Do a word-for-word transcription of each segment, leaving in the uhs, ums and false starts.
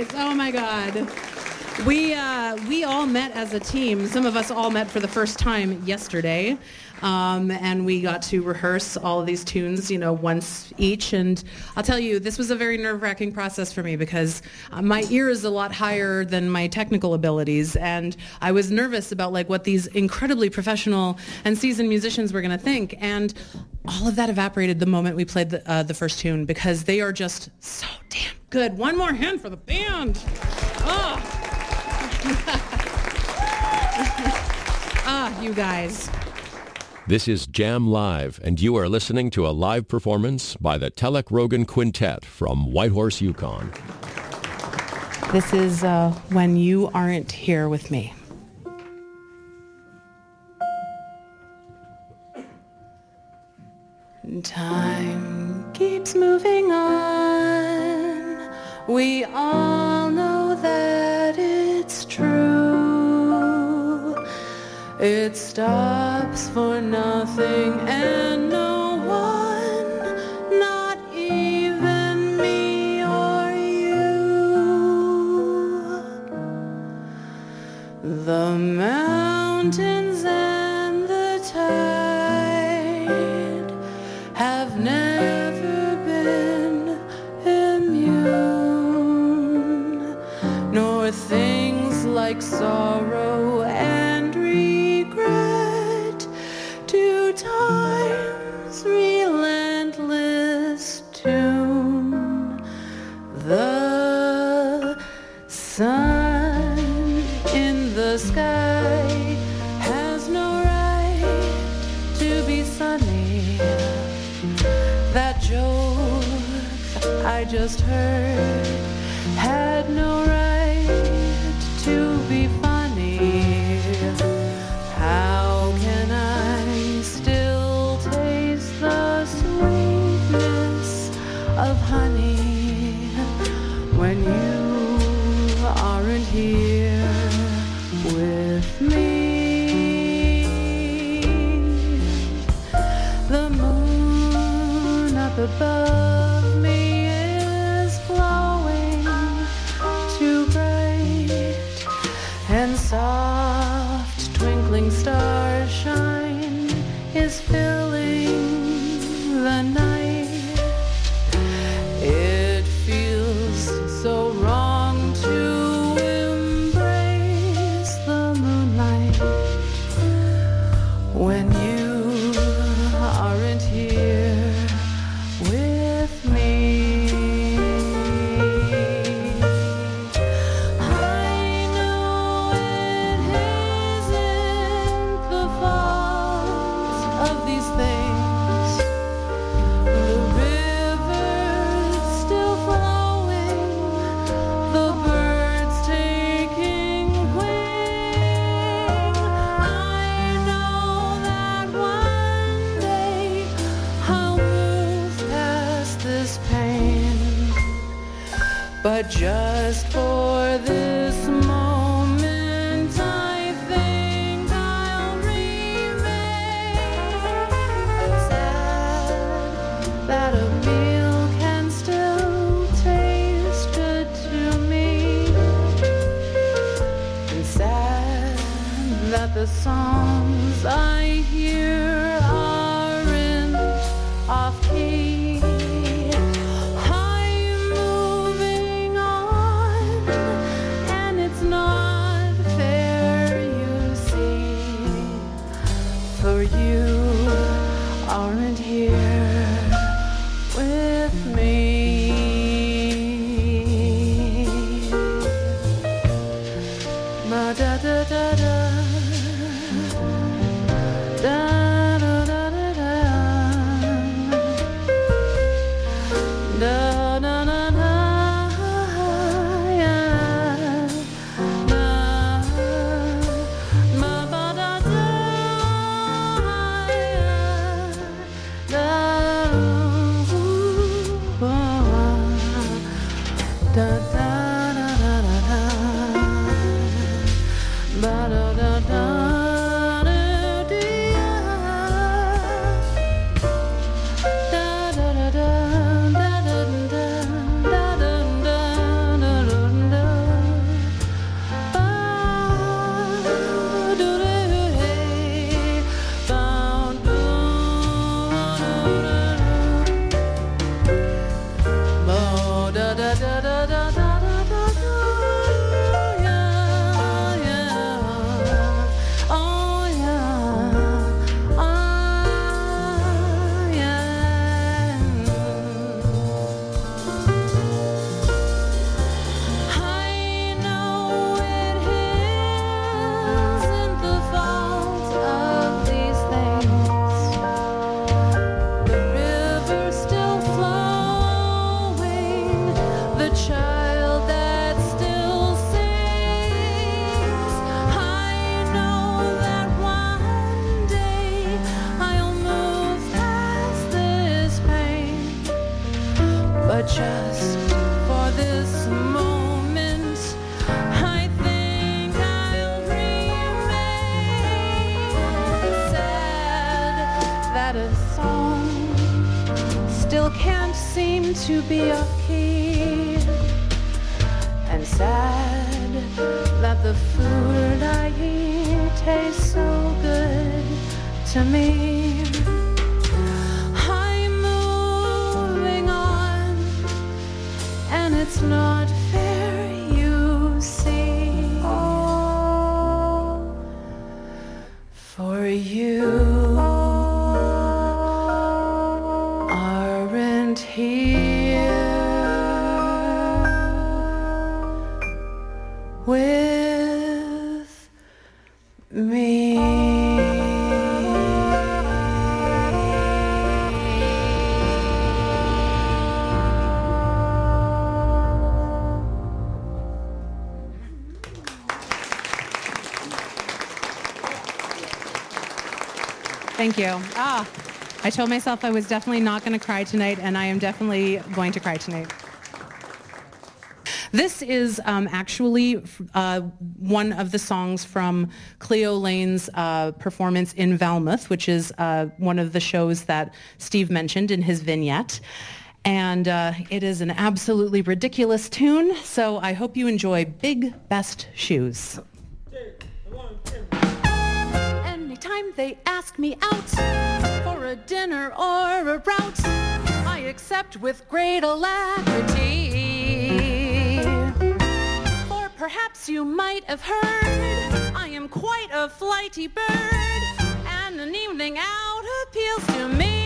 guys. Oh, my God. We uh, we all met as a team. Some of us all met for the first time yesterday, um, and we got to rehearse all of these tunes, you know, once each. And I'll tell you, this was a very nerve-wracking process for me because uh, my ear is a lot higher than my technical abilities, and I was nervous about like what these incredibly professional and seasoned musicians were going to think. And all of that evaporated the moment we played the, uh, the first tune because they are just so damn good. One more hand for the band. Oh. Ah, you guys. This is Jam Live, and you are listening to a live performance by the Telek Rogan Quintet from Whitehorse, Yukon. This is uh, When You Aren't Here With Me. Time keeps moving on. We all know that it's true. It stops for nothing and no one, not even me or you. The mountains and the tide have never been immune, nor things like sorrow and regret to time's relentless tune. The sun in the sky has no right to be sunny. That joke I just heard had no right to be funny. How can I still taste the sweetness of honey when you aren't here with me? The moon up above me is glowing too bright, and soft twinkling starshine is filling the night. It feels so wrong to embrace the moonlight when you aren't here with me. I know it isn't the fault of these things. The river's still flowing, the birds taking wing. I know that one day I'll move past this pain, but just for this moment I think I'll remain sad that a meal can still taste good to me, and sad that the songs I hear aren't off key. I'm moving on, and it's not fair, you see, for you aren't here with me. Ma da da da da. Da da da da da. Da da da da. Yeah. Da. Ma ba da da. Yeah. Da. but just for this moment, I think I'll remain sad that a song still can't seem to be off key, and sad that the food I eat tastes so good to me. I'm moving on, and it's not fair, you see. For you aren't here with me. Thank you. Ah, I told myself I was definitely not going to cry tonight, and I am definitely going to cry tonight. This is um, actually uh, one of the songs from Cleo Lane's uh, performance in Valmouth, which is uh, one of the shows that Steve mentioned in his vignette. And uh, it is an absolutely ridiculous tune, so I hope you enjoy Big Best Shoes. Anytime they ask me out for a dinner or a rout, I accept with great alacrity. For perhaps you might have heard, I am quite a flighty bird, and an evening out appeals to me.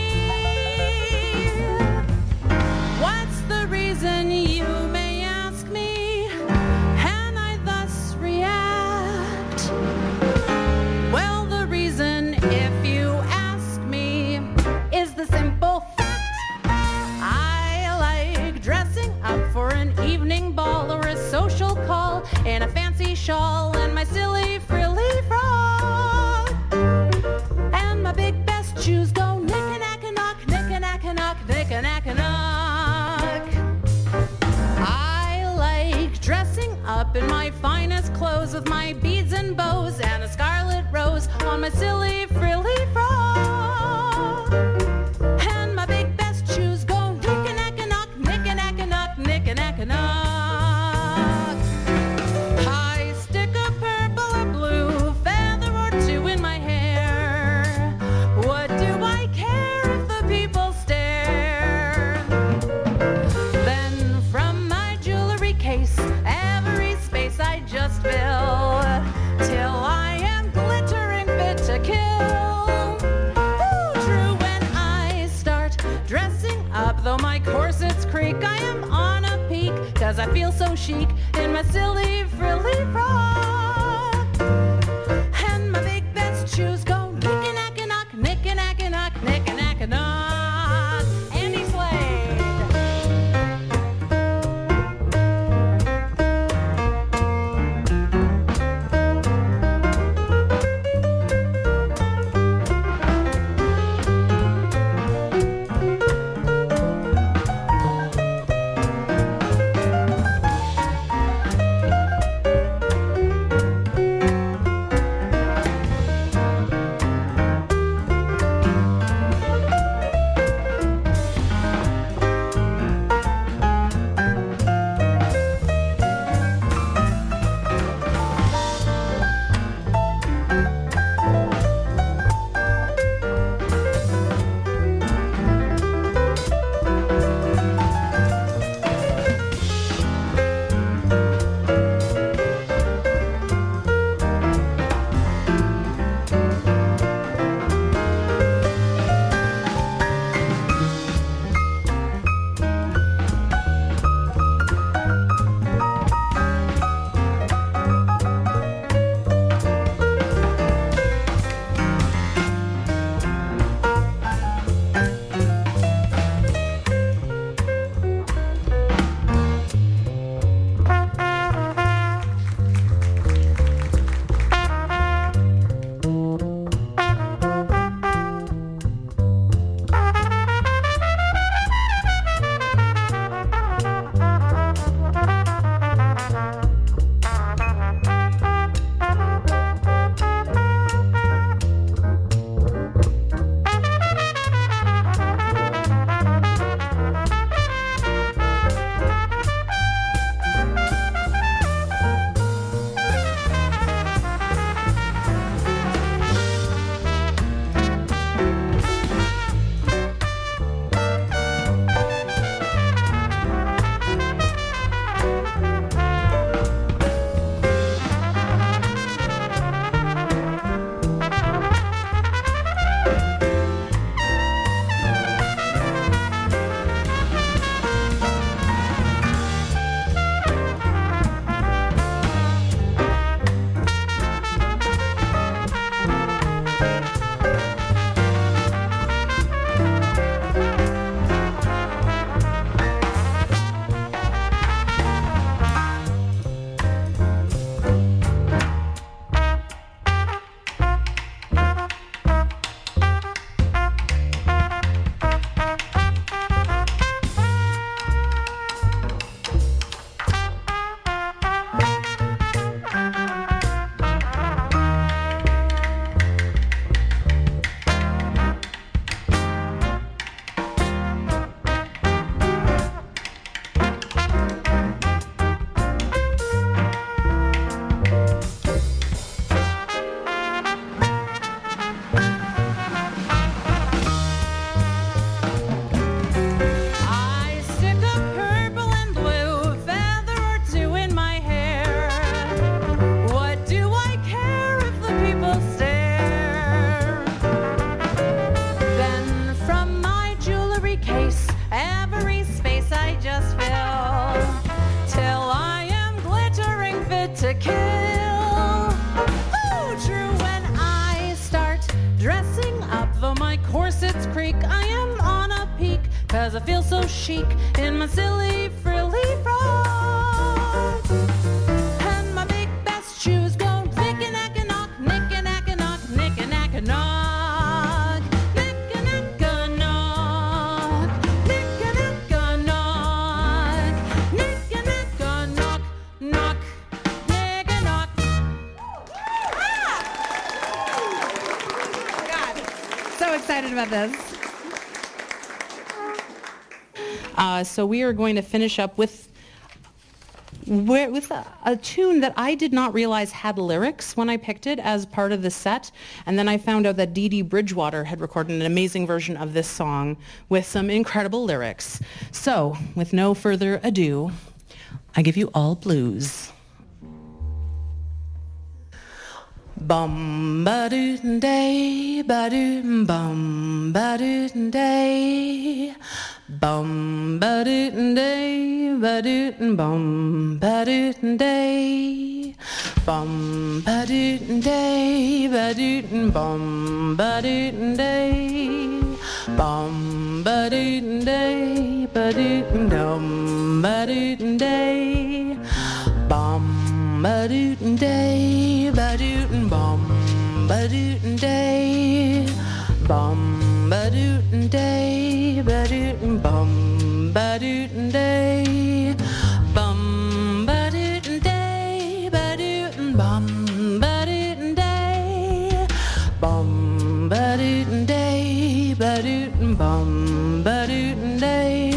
What's the reason, you may ask me, and I thus react? Well, the reason, if you ask me, is the simple fact I like dressing up for an evening ball or a social call in a fancy shawl and my silly frilly frock. And my big best shoes go knick-a-knack-a-knock, knick-a-knack-a-knock, knick-a-knack-a-knock. I like dressing up in my finest clothes with my beads and bows and a scarlet rose on my silly frilly frock. And my big best shoes go knick-a-knack-a-knock, knick-a-knack-a-knock, knick-a-knack-a-knock. I stick a purple or blue feather or two in my hair. What do I care if the people stare? Then from my jewelry case, every space I just fill till I am glittering fit to kill. Ooh, true, when I start dressing up, though my corsets creak, I am on a peak, cause I feel so chic in my silly frilly frock. And my big best shoes go knick-a-knack-a-knock, knick-a-knack-a-knock, knick-a-knack-a-knock. Andy Slade. every space I just fill, till I am glittering fit to kill. Oh, true when I start dressing up, though my corsets creak, I am on a peak, 'cause I feel so chic in my silly frilly frock. And my big best shoes go knick-a-knack-a-knock, knick-a-knack-a-knock, knick-a-knack-a-knock, knick-a-knack-a-knock, knick-a-knack-a-knock, knick-a-knack-a-knock, knock, knick-a-knock. God, so excited about this. Uh, so we are going to finish up with with a, a tune that I did not realize had lyrics when I picked it as part of the set, and then I found out that Dee Dee Bridgewater had recorded an amazing version of this song with some incredible lyrics. So, with no further ado, I give you All Blues. Bum ba doo day, ba doo bum ba doo day, bum ba doo day, ba doo bum ba doo day, bum ba doo day, ba doo bum ba doo day, bum ba doo day, ba doo dum ba doo day, bum ba doo day, ba doo bum ba doo day, bum ba doo day, ba doo bum ba doo day, bum ba doo day, ba doo bum ba doo day, bum ba doo day, ba doo bum ba doo day.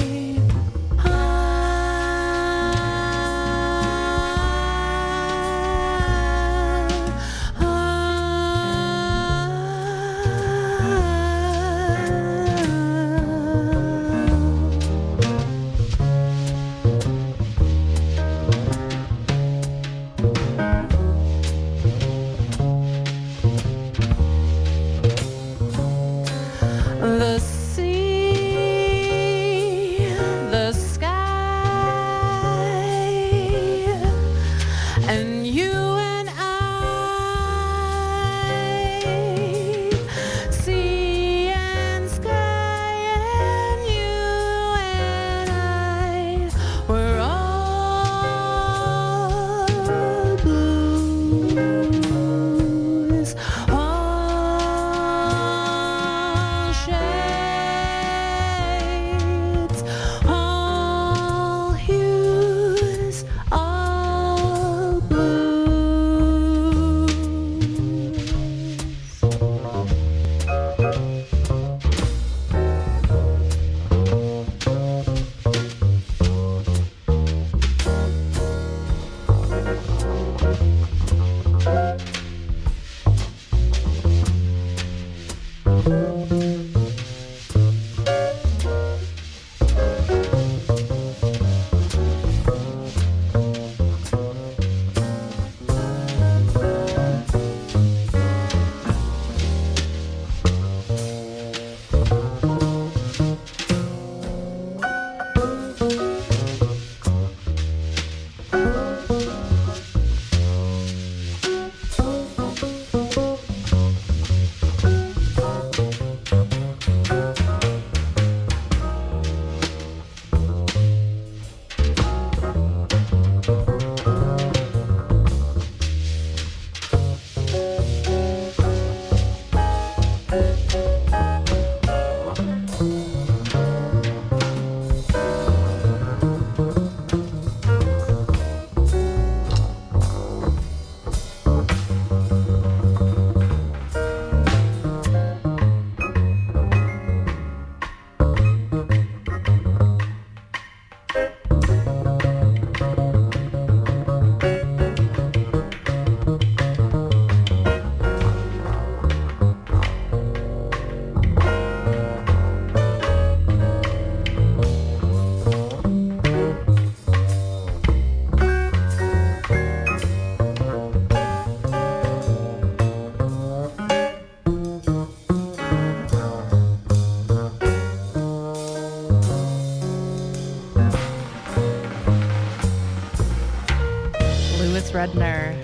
Redner.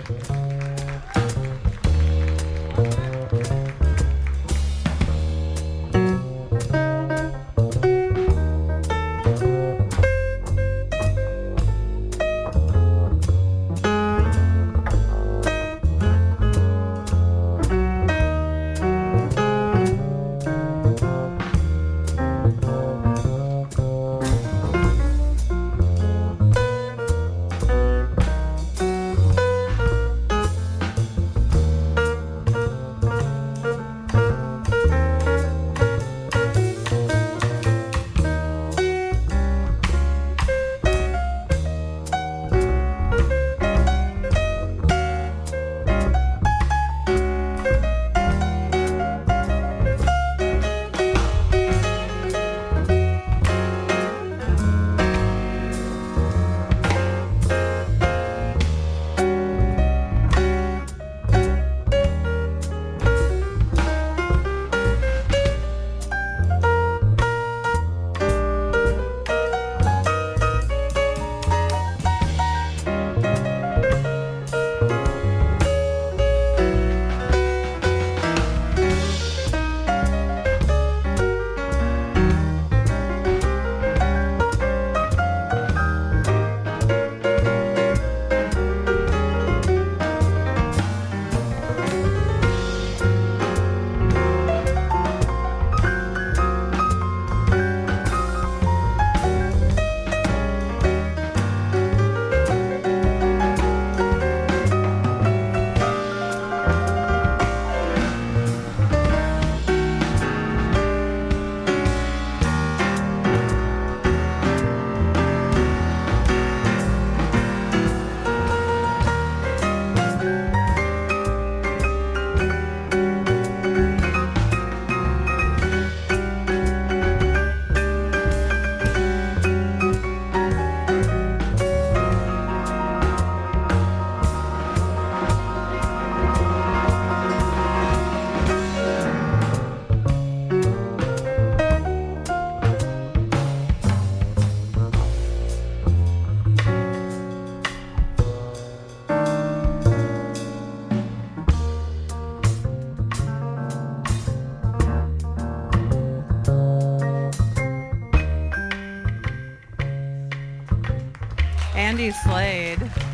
Andy Slade.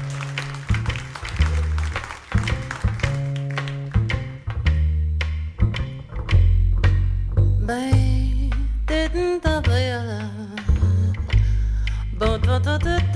They didn't have the but but the the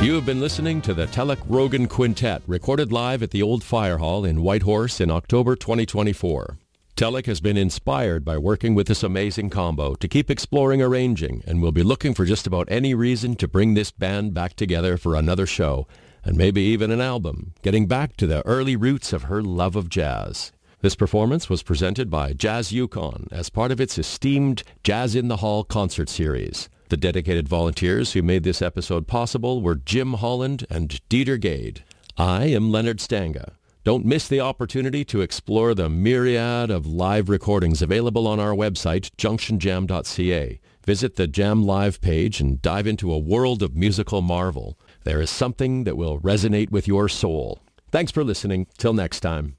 You have been listening to the Telek Rogan Quintet, recorded live at the Old Fire Hall in Whitehorse in October twenty twenty-four. Telek has been inspired by working with this amazing combo to keep exploring arranging, and will be looking for just about any reason to bring this band back together for another show, and maybe even an album, getting back to the early roots of her love of jazz. This performance was presented by Jazz Yukon as part of its esteemed Jazz in the Hall concert series. The dedicated volunteers who made this episode possible were Jim Holland and Dieter Gade. I am Leonard Stanga. Don't miss the opportunity to explore the myriad of live recordings available on our website, junction jam dot c a. Visit the Jam Live page and dive into a world of musical marvel. There is something that will resonate with your soul. Thanks for listening. Till next time.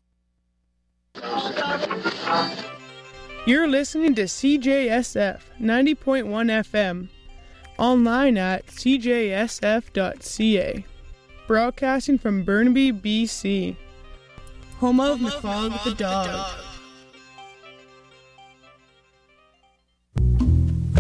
You're listening to C J S F ninety point one F M. Online at c j s f dot c a. Broadcasting from Burnaby, B C. Home of McFog the Dog.